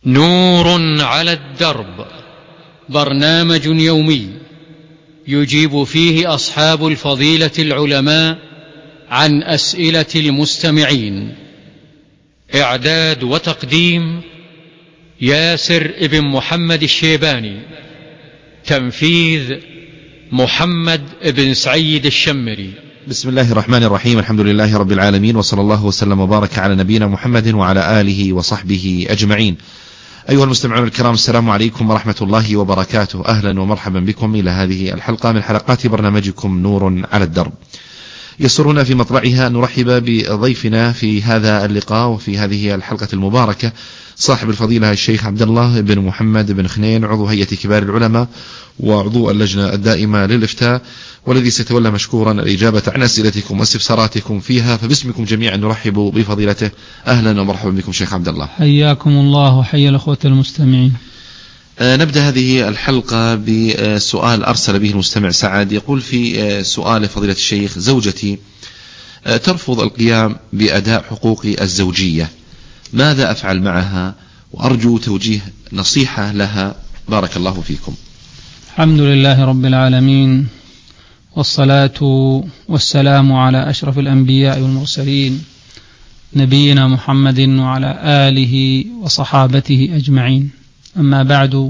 نور على الدرب، برنامج يومي يجيب فيه أصحاب الفضيلة العلماء عن أسئلة المستمعين. إعداد وتقديم ياسر ابن محمد الشيباني. تنفيذ محمد بن سعيد الشمري. بسم الله الرحمن الرحيم. الحمد لله رب العالمين، وصلى الله وسلم وبارك على نبينا محمد وعلى آله وصحبه أجمعين. أيها المستمعون الكرام، السلام عليكم ورحمة الله وبركاته. أهلا ومرحبا بكم إلى هذه الحلقة من حلقات برنامجكم نور على الدرب. يسرنا في مطلعها أن نرحب بضيفنا في هذا اللقاء وفي هذه الحلقة المباركة صاحب الفضيلة الشيخ عبد الله بن محمد بن خنين، عضو هيئة كبار العلماء وعضو اللجنة الدائمة للإفتاء، والذي سيتولى مشكورا الإجابة عن أسئلتكم واستفساراتكم فيها. فباسمكم جميعا نرحب بفضيلته. أهلا ومرحبا بكم شيخ عبد الله. حياكم الله وحيا الأخوة المستمعين. نبدأ هذه الحلقة بسؤال أرسل به المستمع سعد، يقول في سؤال فضيلة الشيخ: زوجتي ترفض القيام بأداء حقوقي الزوجية، ماذا أفعل معها؟ وأرجو توجيه نصيحة لها، بارك الله فيكم. الحمد لله رب العالمين، والصلاة والسلام على أشرف الأنبياء والمرسلين نبينا محمد وعلى آله وصحابته أجمعين. أما بعد،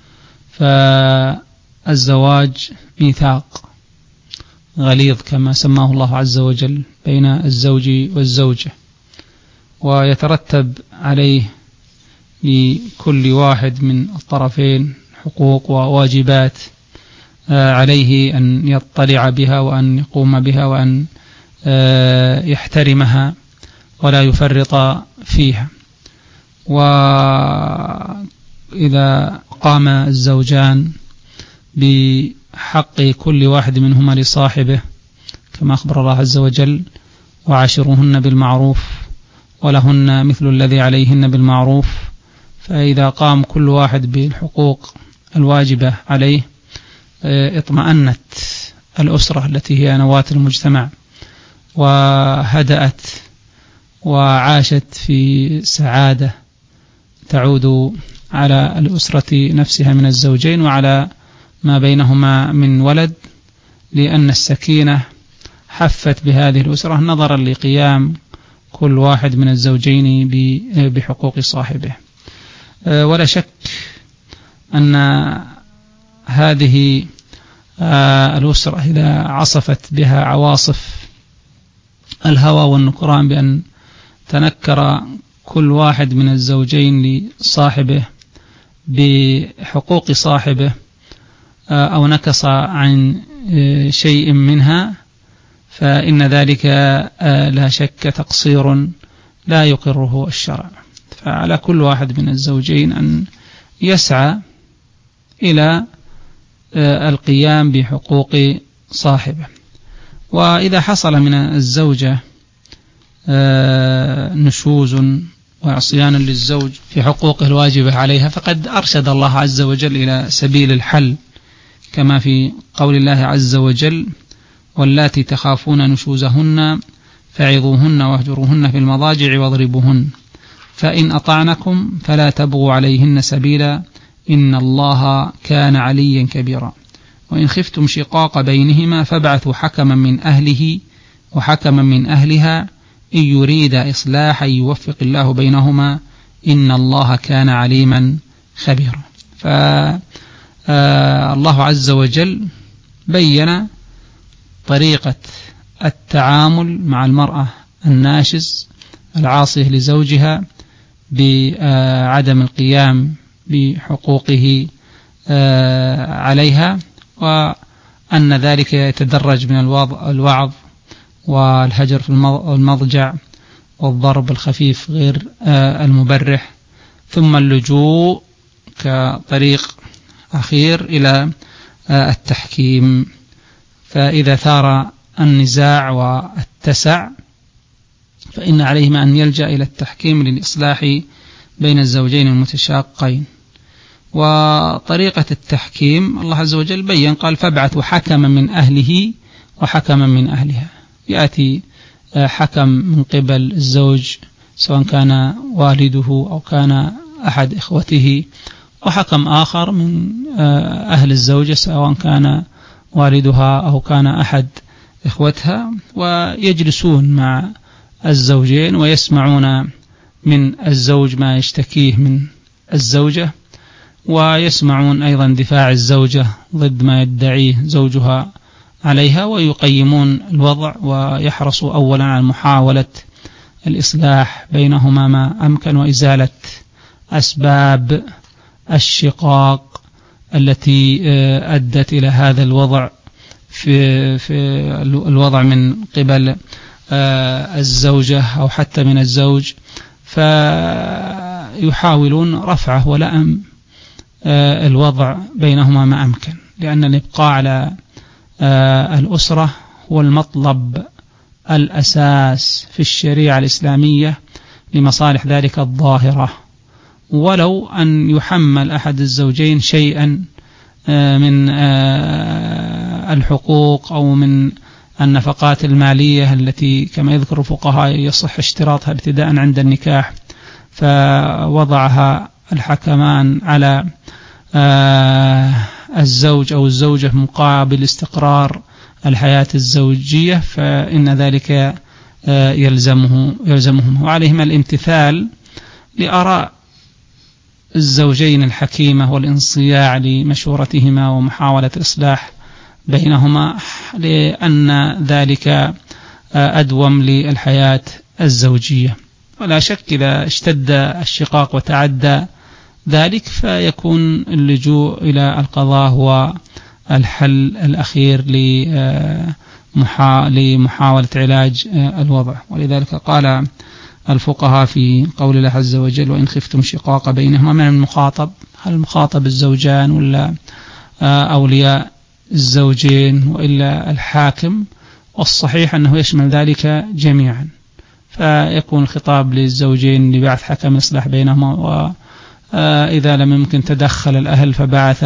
فالزواج ميثاق غليظ كما سماه الله عز وجل بين الزوج والزوجة، ويترتب عليه لكل واحد من الطرفين حقوق وواجبات عليه أن يطلع بها وأن يقوم بها وأن يحترمها ولا يفرط فيها. وإذا قام الزوجان بحق كل واحد منهما لصاحبه كما أخبر الله عز وجل: وعاشروهن بالمعروف ولهن مثل الذي عليهن بالمعروف، فإذا قام كل واحد بالحقوق الواجبة عليه اطمأنت الأسرة التي هي نواة المجتمع، وهدأت وعاشت في سعادة تعود على الأسرة نفسها من الزوجين وعلى ما بينهما من ولد، لأن السكينة حفت بهذه الأسرة نظرا لقيام كل واحد من الزوجين بحقوق صاحبه. ولا شك أن هذه الأسرة إذا عصفت بها عواصف الهوى والنكران بأن تنكر كل واحد من الزوجين لصاحبه بحقوق صاحبه أو نكص عن شيء منها، فإن ذلك لا شك تقصير لا يقره الشرع. فعلى كل واحد من الزوجين أن يسعى إلى القيام بحقوق صاحبه. وإذا حصل من الزوجة نشوز وعصيان للزوج في حقوقه الواجبة عليها، فقد أرشد الله عز وجل إلى سبيل الحل، كما في قول الله عز وجل: واللاتي تخافون نشوزهن فعظوهن واهجروهن في المضاجع واضربوهن فإن أطعنكم فلا تبغوا عليهن سبيلا إن الله كان عليا كبيرا وإن خفتم شقاق بينهما فابعثوا حكما من أهله وحكما من أهلها إن يريد إصلاحا يوفق الله بينهما إن الله كان عليما خبيرا. فالله عز وجل بين طريقة التعامل مع المرأة الناشز العاصية لزوجها بعدم القيام بحقوقه عليها، وأن ذلك يتدرج من الوعظ والهجر في المضجع والضرب الخفيف غير المبرح، ثم اللجوء كطريق أخير إلى التحكيم. فإذا ثار النزاع واتسع فإن عليهما أن يلجأ إلى التحكيم للإصلاح بين الزوجين المتشاقين. وطريقة التحكيم الله عز وجل بيّن، قال: فابعثوا حكما من أهله وحكما من أهلها. يأتي حكم من قبل الزوج سواء كان والده أو كان أحد إخوته، وحكم آخر من أهل الزوجة سواء كان والدها أو كان أحد إخوتها، ويجلسون مع الزوجين ويسمعون من الزوج ما يشتكيه من الزوجة، ويسمعون أيضا دفاع الزوجة ضد ما يدعيه زوجها عليها، ويقيمون الوضع ويحرصوا أولا على محاولة الإصلاح بينهما ما أمكن، وإزالة أسباب الشقاق التي أدت إلى هذا الوضع في الوضع من قبل الزوجة أو حتى من الزوج، فيحاولون رفعه ولأم الوضع بينهما ما أمكن، لأن الإبقاء على الأسرة هو المطلب الأساس في الشريعة الإسلامية لمصالح ذلك الظاهرة، ولو أن يحمل أحد الزوجين شيئا من الحقوق أو من النفقات المالية التي كما يذكر الفقهاء يصح اشتراطها ابتداء عند النكاح، فوضعها الحكمان على الزوج أو الزوجة مقابل استقرار الحياة الزوجية، فإن ذلك يلزمهم، وعليهما الامتثال لآراء الزوجين الحكيمة والانصياع لمشورتهما ومحاولة الإصلاح بينهما، لأن ذلك أدوم للحياة الزوجية. ولا شك إذا اشتد الشقاق وتعدى ذلك فيكون اللجوء إلى القضاء هو الحل الأخير لمحاولة علاج الوضع. ولذلك قال الفقهاء في قول الله عز وجل: وإن خفتم شقاق بينهما، من المخاطب؟ هل المخاطب الزوجان ولا أولياء الزوجين وإلا الحاكم؟ والصحيح أنه يشمل ذلك جميعا، فيكون الخطاب للزوجين لبعث حكم يصلح بينهما، وإذا لم يمكن تدخل الأهل فبعث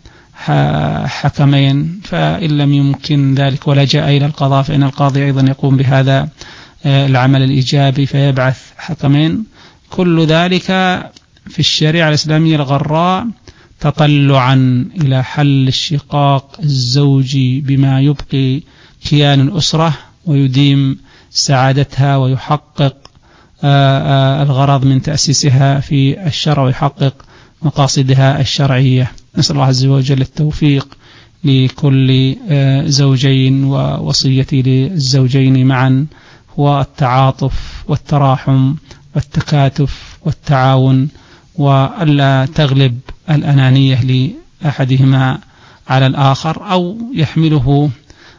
حكمين، فإن لم يمكن ذلك ولجأ إلى القضاء فإن القاضي أيضا يقوم بهذا العمل الإيجابي فيبعث حكمين. كل ذلك في الشريعة الإسلامية الغراء تطلعا إلى حل الشقاق الزوجي بما يبقي كيان الأسرة ويديم سعادتها ويحقق الغرض من تأسيسها في الشرع ويحقق مقاصدها الشرعية. نسأل الله عز وجل التوفيق لكل زوجين، ووصيتي للزوجين معا هو التعاطف والتراحم والتكاتف والتعاون، وألا تغلب الأنانية لأحدهما على الآخر أو يحمله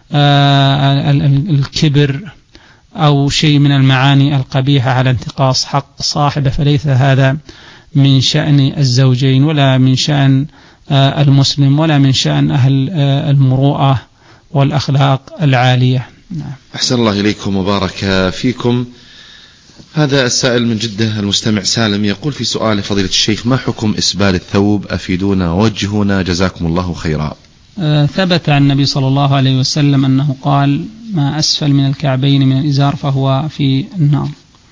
الكبر أو شيء من المعاني القبيحة على انتقاص حق صاحبه، فليس هذا من شأن الزوجين ولا من شأن المسلم ولا من شأن أهل المروءة والأخلاق العالية. أحسن الله إليكم وبارك فيكم. هذا السائل من جدة المستمع سالم يقول في سؤال فضيلة الشيخ: ما حكم إسبال الثوب؟ أفيدونا ووجهونا جزاكم الله خيرا. ثبت عن النبي صلى الله عليه وسلم أنه قال: ما أسفل من الكعبين من الإزار فهو في النار،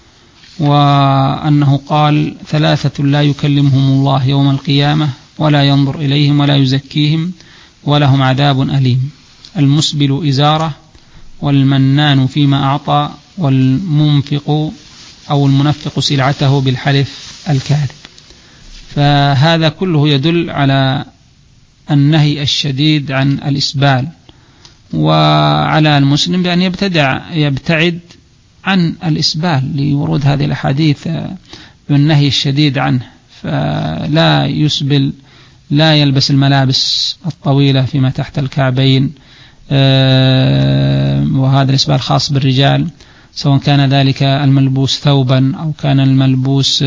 وأنه قال: 3 لا يكلمهم الله يوم القيامة ولا ينظر إليهم ولا يزكيهم ولهم عذاب أليم: المسبل إزاره، والمنان فيما أعطى، والمنفق أو المنفق سلعته بالحلف الكاذب. فهذا كله يدل على النهي الشديد عن الإسبال، وعلى المسلم بأن يبتعد عن الإسبال لورود هذه الأحاديث بالنهي الشديد عنه، فلا يسبل، لا يلبس الملابس الطويلة فيما تحت الكعبين، وهذا الإسبال خاص بالرجال، سواء كان ذلك الملبوس ثوبا أو كان الملبوس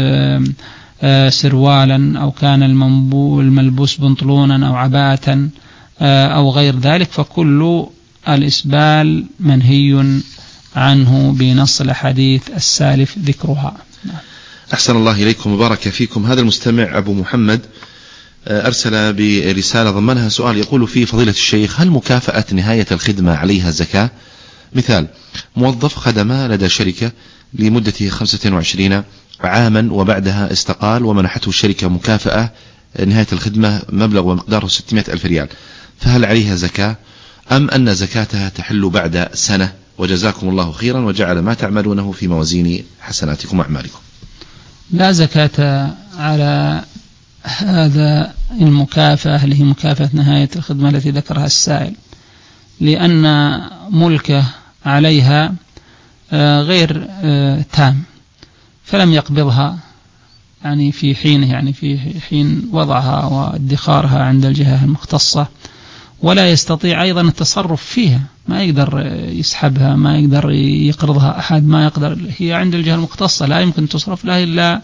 سروالا أو كان الملبوس بنطلونا أو عباءة أو غير ذلك، فكل الإسبال منهي عنه بنص الحديث السالف ذكرها. أحسن الله إليكم وبارك فيكم. هذا المستمع أبو محمد أرسل برسالة ضمنها سؤال يقول فيه: فضيلة الشيخ، هل مكافأة نهاية الخدمة عليها زكاة؟ مثال: موظف خدم لدى شركة لمدة 25 عاما وبعدها استقال ومنحته الشركة مكافأة نهاية الخدمة مبلغ ومقداره 600,000 ريال، فهل عليها زكاة أم أن زكاتها تحل بعد سنة؟ وجزاكم الله خيرا وجعل ما تعملونه في موازين حسناتكم وأعمالكم. لا زكاة على هذا المكافأة اللي هي مكافأة نهاية الخدمة التي ذكرها السائل، لأن ملكه عليها غير تام، فلم يقبضها يعني في حينه، يعني في حين وضعها وادخارها عند الجهة المختصة، ولا يستطيع أيضا التصرف فيها، ما يقدر يسحبها، ما يقدر يقرضها أحد، ما يقدر، هي عند الجهة المختصة لا يمكن تصرف لها إلا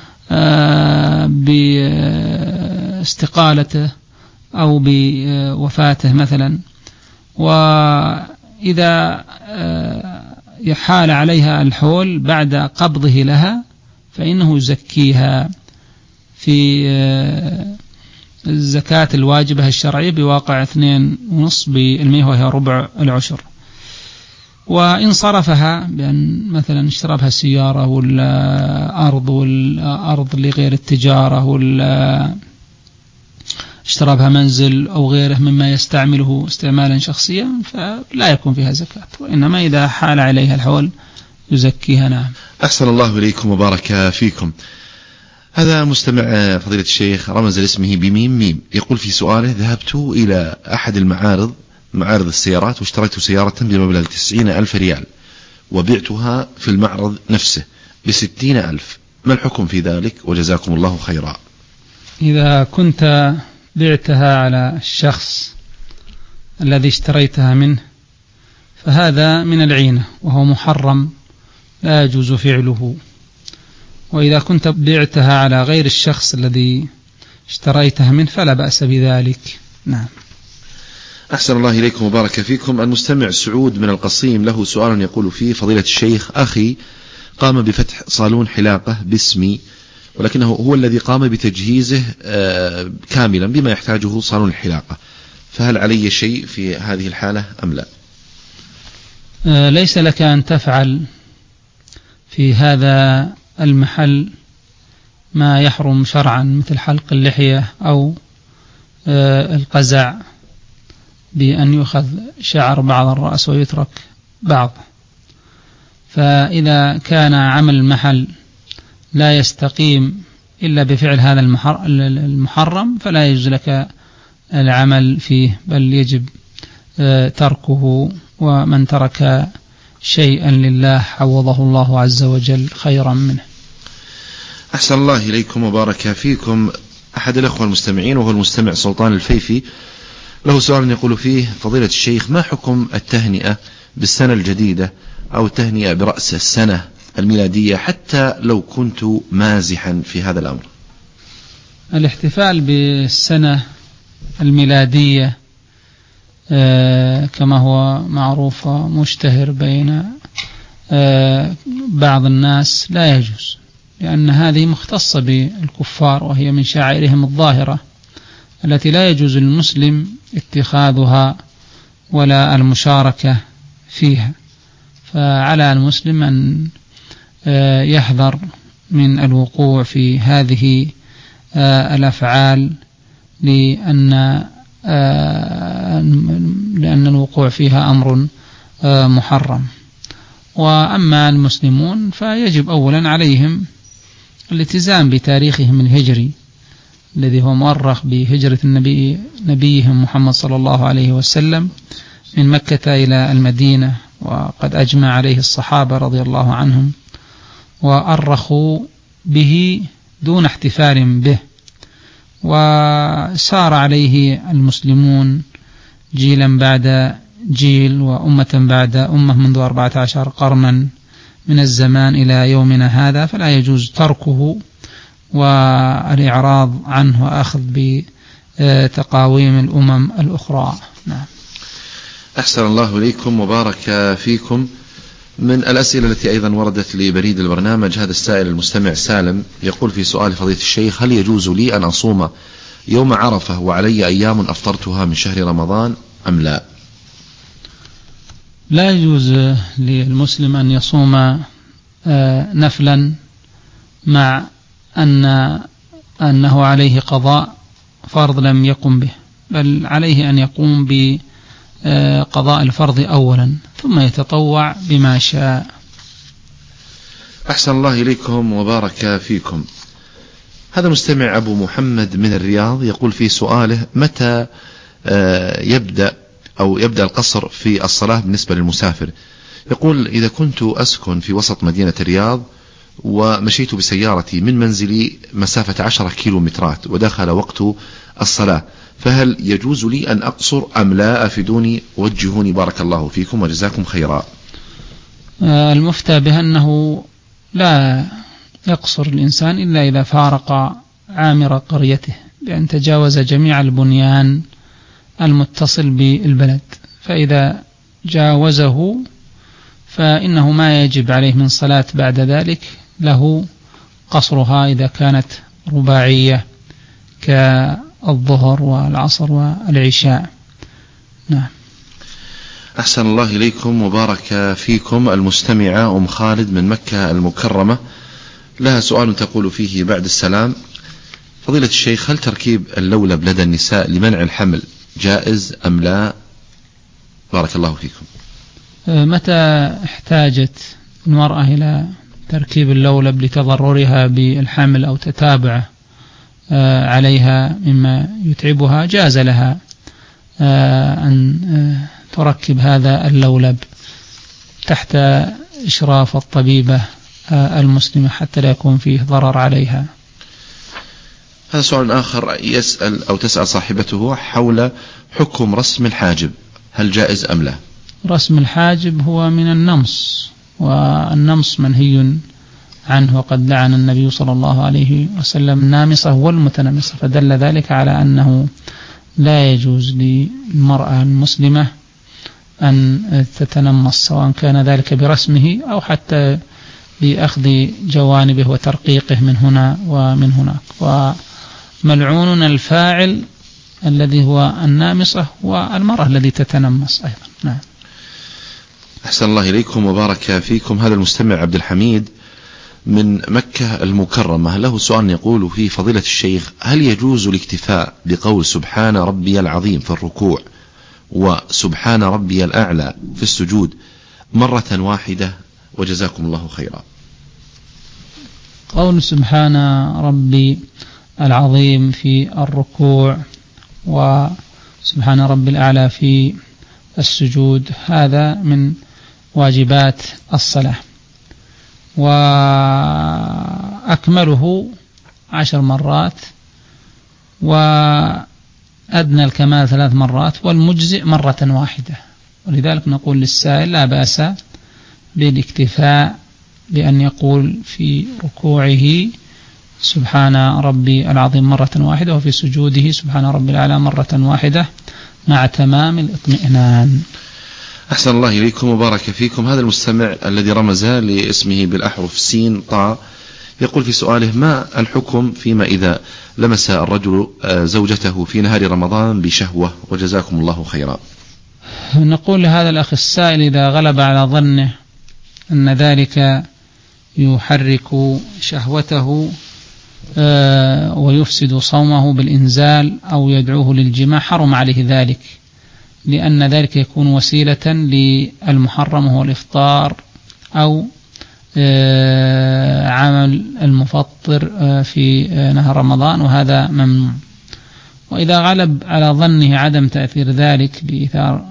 باستقالته أو بوفاته مثلا. وإذا يحال عليها الحول بعد قبضه لها فإنه يزكيها في الزكاة الواجبة الشرعية بواقع 2.5% وهي ربع العشر. وإن صرفها بأن مثلا اشترى بها سيارة ولا أرض لغير التجارة ولا اشترى بها منزل أو غيره مما يستعمله استعمالا شخصيا فلا يكون فيها زكاة، وإنما إذا حال عليها الحول يزكيها. نعم. أحسن الله إليكم وبارك فيكم. هذا مستمع فضيلة الشيخ رمز لاسمه بميم، يقول في سؤاله: ذهبت إلى أحد معارض السيارات واشتريت سيارة بمبلغ 90,000 ريال وبعتها في المعرض نفسه ب60,000، ما الحكم في ذلك وجزاكم الله خيرا؟ إذا كنت بعتها على الشخص الذي اشتريتها منه فهذا من العينة وهو محرم لا يجوز فعله. وإذا كنت بعتها على غير الشخص الذي اشتريتها منه فلا بأس بذلك. نعم. أحسن الله إليكم وبارك فيكم. المستمع سعود من القصيم له سؤال يقول فيه: فضيلة الشيخ، أخي قام بفتح صالون حلاقة باسمي، ولكنه هو الذي قام بتجهيزه كاملا بما يحتاجه صالون الحلاقة، فهل علي شيء في هذه الحالة أم لا؟ ليس لك أن تفعل في هذا المحل ما يحرم شرعا مثل حلق اللحية أو القزع بأن يؤخذ شعر بعض الرأس ويترك بعض. فإذا كان عمل المحل لا يستقيم إلا بفعل هذا المحرم فلا يجوز لك العمل فيه، بل يجب تركه، ومن ترك شيئا لله عوضه الله عز وجل خيرا منه. أحسن الله إليكم وبارك فيكم. أحد الأخوة المستمعين وهو المستمع سلطان الفيفي له سؤال يقول فيه: فضيلة الشيخ، ما حكم التهنئة بالسنة الجديدة أو التهنئة برأس السنة الميلادية حتى لو كنت مازحا في هذا الأمر؟ الاحتفال بالسنة الميلادية كما هو معروف مشتهر بين بعض الناس لا يجوز، لأن هذه مختصة بالكفار وهي من شعائرهم الظاهرة التي لا يجوز للمسلم اتخاذها ولا المشاركة فيها. فعلى المسلم أن يحذر من الوقوع في هذه الأفعال لأن الوقوع فيها أمر محرم. وأما المسلمون فيجب أولا عليهم الالتزام بتاريخهم الهجري الذي هو مؤرخ بهجرة نبيهم محمد صلى الله عليه وسلم من مكة إلى المدينة، وقد أجمع عليه الصحابة رضي الله عنهم وأرخوا به دون احتفال به، وسار عليه المسلمون جيلا بعد جيل وأمة بعد أمة منذ 14 قرنا من الزمان إلى يومنا هذا، فلا يجوز تركه والإعراض عنه وأخذ بتقاويم الأمم الأخرى. نعم. أحسن الله إليكم وبارك فيكم. من الأسئلة التي أيضا وردت لبريد البرنامج هذا السائل المستمع سالم يقول في سؤال: فضيلة الشيخ، هل يجوز لي أن أصوم يوم عرفة وعلي أيام أفطرتها من شهر رمضان أم لا؟ لا يجوز للمسلم أن يصوم نفلا مع أنه عليه قضاء فرض لم يقم به، بل عليه أن يقوم بقضاء الفرض أولا ثم يتطوع بما شاء. أحسن الله إليكم وبارك فيكم. هذا مستمع أبو محمد من الرياض يقول في سؤاله: متى يبدأ القصر في الصلاة بالنسبة للمسافر؟ يقول: إذا كنت أسكن في وسط مدينة الرياض ومشيت بسيارتي من منزلي مسافة 10 كيلومترات ودخل وقت الصلاة، فهل يجوز لي أن أقصر أم لا؟ أفيدوني وجهوني بارك الله فيكم وجزاكم خيرا. المفتى بأنه لا يقصر الإنسان إلا إذا فارق عامر قريته، بأن تجاوز جميع البنيان المتصل بالبلد، فإذا جاوزه فإنه ما يجب عليه من صلاة بعد ذلك، له قصرها إذا كانت رباعية كالظهر والعصر والعشاء. نعم. أحسن الله إليكم وبارك فيكم. المستمعة أم خالد من مكة المكرمة لها سؤال تقول فيه بعد السلام: فضيلة الشيخ، هل تركيب اللولب لدى النساء لمنع الحمل جائز أم لا؟ بارك الله فيكم. متى احتاجت المرأة إلى تركيب اللولب لتضررها بالحمل أو تتابع عليها مما يتعبها، جاز لها أن تركب هذا اللولب تحت إشراف الطبيبة المسلمة حتى لا يكون فيه ضرر عليها. هذا سؤال آخر يسأل أو تسأل صاحبته حول حكم رسم الحاجب، هل جائز أم لا؟ رسم الحاجب هو من النمص، والنمص منهي عنه، وقد لعن النبي صلى الله عليه وسلم النامصة والمتنمصة، فدل ذلك على أنه لا يجوز للمرأة المسلمة أن تتنمص، سواء كان ذلك برسمه أو حتى بأخذ جوانبه وترقيقه من هنا ومن هناك. وملعون الفاعل الذي هو النامصة والمرأة الذي تتنمص أيضا. نعم. أحسن الله إليكم وبارك فيكم. هذا المستمع عبد الحميد من مكة المكرمة له سؤال يقول فيه: فضيلة الشيخ، هل يجوز الاكتفاء بقول سبحان ربي العظيم في الركوع وسبحان ربي الأعلى في السجود مرة واحدة؟ وجزاكم الله خيرا. قول سبحان ربي العظيم في الركوع وسبحان ربي الأعلى في السجود هذا من واجبات الصلاة، وأكمله 10 مرات، وأدنى الكمال 3 مرات، والمجزئ مرة واحدة. ولذلك نقول للسائل لا بأس بالاكتفاء بأن يقول في ركوعه سبحان ربي العظيم مرة واحدة، وفي سجوده سبحان ربي الأعلى مرة واحدة مع تمام الاطمئنان. أحسن الله إليكم وبارك فيكم. هذا المستمع الذي رمز لاسمه بالأحرف سين طاء يقول في سؤاله: ما الحكم فيما إذا لمس الرجل زوجته في نهار رمضان بشهوة؟ وجزاكم الله خيرا. نقول لهذا الأخ السائل: إذا غلب على ظنه أن ذلك يحرك شهوته ويفسد صومه بالإنزال أو يدعوه للجماع، حرم عليه ذلك، لأن ذلك يكون وسيلة للمحرم وهو الإفطار أو عمل المفطر في نهار رمضان، وهذا ممنوع. وإذا غلب على ظنه عدم تأثير ذلك بإثارة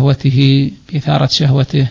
شهوته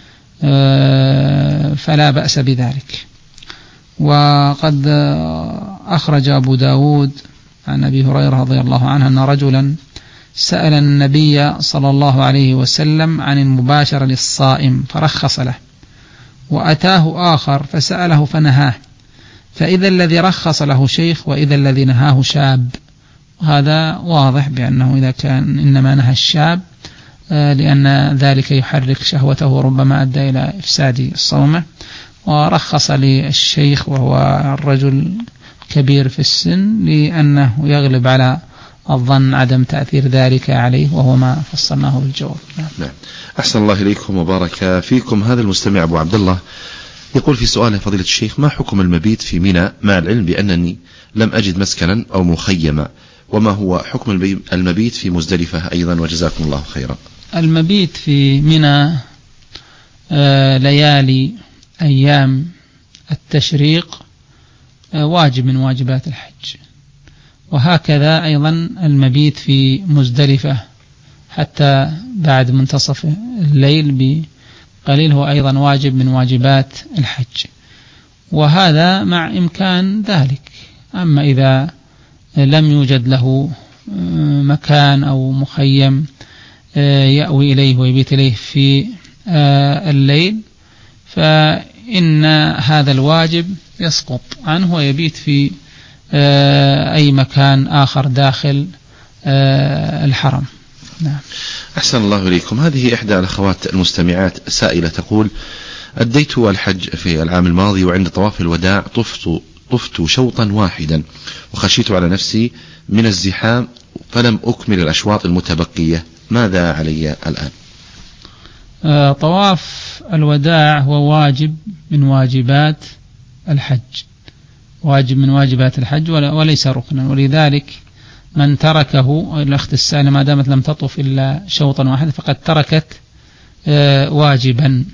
فلا بأس بذلك. وقد أخرج أبو داود عن أبي هريرة رضي الله عنه أن رجلا سأل النبي صلى الله عليه وسلم عن المباشرة للصائم فرخص له، وأتاه آخر فسأله فنهاه، فإذا الذي رخص له شيخ وإذا الذي نهاه شاب. هذا واضح بأنه إذا كان إنما نهى الشاب لأن ذلك يحرك شهوته وربما أدى إلى إفساد صومه، ورخص للشيخ وهو الرجل كبير في السن لأنه يغلب على الظن عدم تأثير ذلك عليه، وهو ما فصلناه بالجواب. نعم. أحسن الله إليكم وبارك فيكم. هذا المستمع أبو عبد الله يقول في سؤاله فضيلة الشيخ: ما حكم المبيت في منى مع العلم بأنني لم أجد مسكنا أو مخيما؟ وما هو حكم المبيت في مزدلفة أيضا؟ وجزاكم الله خيرا. المبيت في منى ليالي أيام التشريق واجب من واجبات الحج، وهكذا أيضا المبيت في مزدلفة حتى بعد منتصف الليل بقليل هو أيضا واجب من واجبات الحج، وهذا مع إمكان ذلك. أما إذا لم يوجد له مكان أو مخيم يأوي إليه ويبيت إليه في الليل فإن هذا الواجب يسقط عنه ويبيت في أي مكان آخر داخل الحرم. نعم. أحسن الله إليكم. هذه إحدى الأخوات المستمعات سائلة تقول: أديت الحج في العام الماضي، وعند طواف الوداع طفت شوطا واحدا، وخشيت على نفسي من الزحام فلم أكمل الأشواط المتبقية، ماذا علي الآن؟ طواف الوداع هو واجب من واجبات الحج، واجب من واجبات الحج وليس ركنا، ولذلك من تركه، الأخت السائلة ما دامت لم تطف إلا شوطا واحدا فقد تركت واجبا،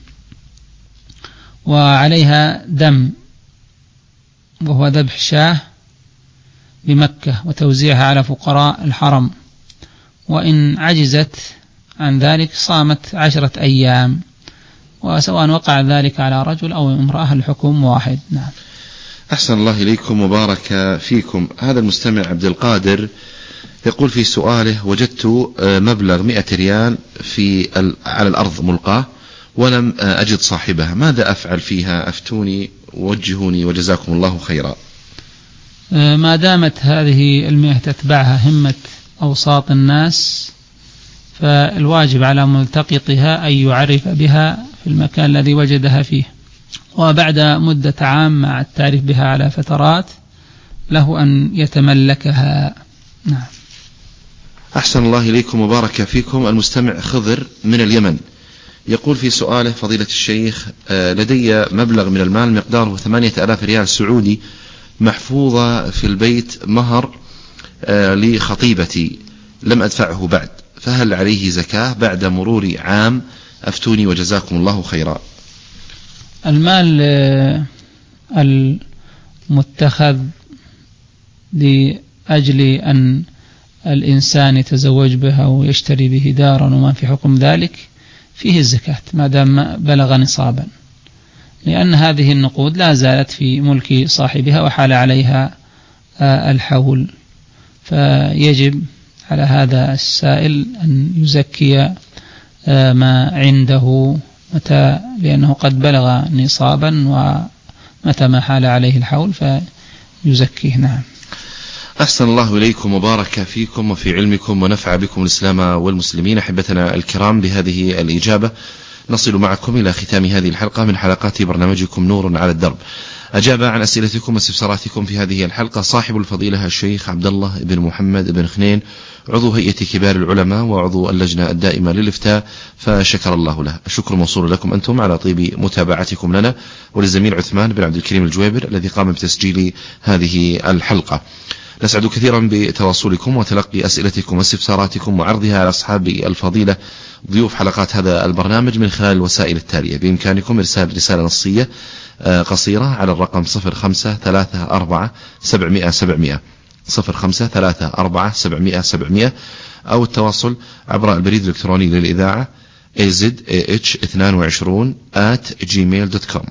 وعليها دم وهو ذبح شاه بمكة وتوزيعها على فقراء الحرم، وإن عجزت عن ذلك صامت 10 أيام، وسواء وقع ذلك على رجل أو امرأة الحكم واحد. نعم. أحسن الله إليكم وبارك فيكم. هذا المستمع عبد القادر يقول في سؤاله: وجدت مبلغ 100 ريال على الأرض ملقاه ولم أجد صاحبها، ماذا أفعل فيها؟ أفتوني ووجهوني وجزاكم الله خيرا. ما دامت هذه 100 تتبعها همة أوساط الناس فالواجب على ملتقطها أن يعرف بها في المكان الذي وجدها فيه، وبعد مدة عام مع التعريف بها على فترات له أن يتملكها. نعم. أحسن الله إليكم وبارك فيكم. المستمع خضر من اليمن يقول في سؤاله: فضيلة الشيخ، لدي مبلغ من المال مقداره 8000 ريال سعودي محفوظة في البيت مهر لخطيبتي لم أدفعه بعد، فهل عليه زكاة بعد مرور عام؟ أفتوني وجزاكم الله خيرا. المال المتخذ لأجل أن الإنسان يتزوج بها ويشتري به دارا وما في حكم ذلك فيه الزكاة ما دام بلغ نصابا، لأن هذه النقود لا زالت في ملك صاحبها وحال عليها الحول، فيجب على هذا السائل أن يزكي ما عنده متى، لأنه قد بلغ نصابا ومتى ما حال عليه الحول فيزكيه. نعم. أحسن الله إليكم وبارك فيكم وفي علمكم ونفع بكم الإسلام والمسلمين. أحبتنا الكرام، بهذه الإجابة نصل معكم إلى ختام هذه الحلقة من حلقات برنامجكم نور على الدرب. أجاب عن أسئلتكم واستفساراتكم في هذه الحلقة صاحب الفضيلة الشيخ عبد الله بن محمد بن خنين، عضو هيئة كبار العلماء وعضو اللجنة الدائمة للإفتاء، فشكر الله له. الشكر موصول لكم أنتم على طيب متابعتكم لنا، وللزميل عثمان بن عبد الكريم الجويبر الذي قام بتسجيل هذه الحلقة. نسعد كثيرا بتواصلكم وتلقي أسئلتكم واستفساراتكم وعرضها على أصحاب الفضيلة ضيوف حلقات هذا البرنامج من خلال الوسائل التالية: بإمكانكم إرسال رسالة نصية قصيرة على الرقم 0534 700 أو التواصل عبر البريد الإلكتروني للإذاعة azah22@gmail.com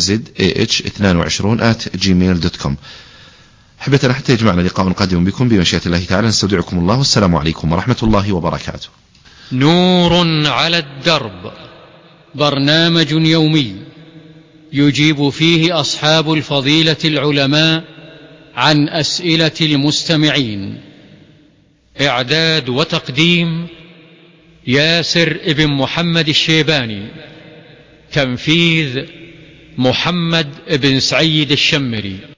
azah22@gmail.com. حبيتنا حتى يجمعنا لقاء قادم بكم بمشيئة الله تعالى. نستودعكم الله والسلام عليكم ورحمة الله وبركاته. نور على الدرب، برنامج يومي يجيب فيه أصحاب الفضيلة العلماء عن أسئلة المستمعين. إعداد وتقديم ياسر ابن محمد الشيباني. تنفيذ محمد بن سعيد الشمري.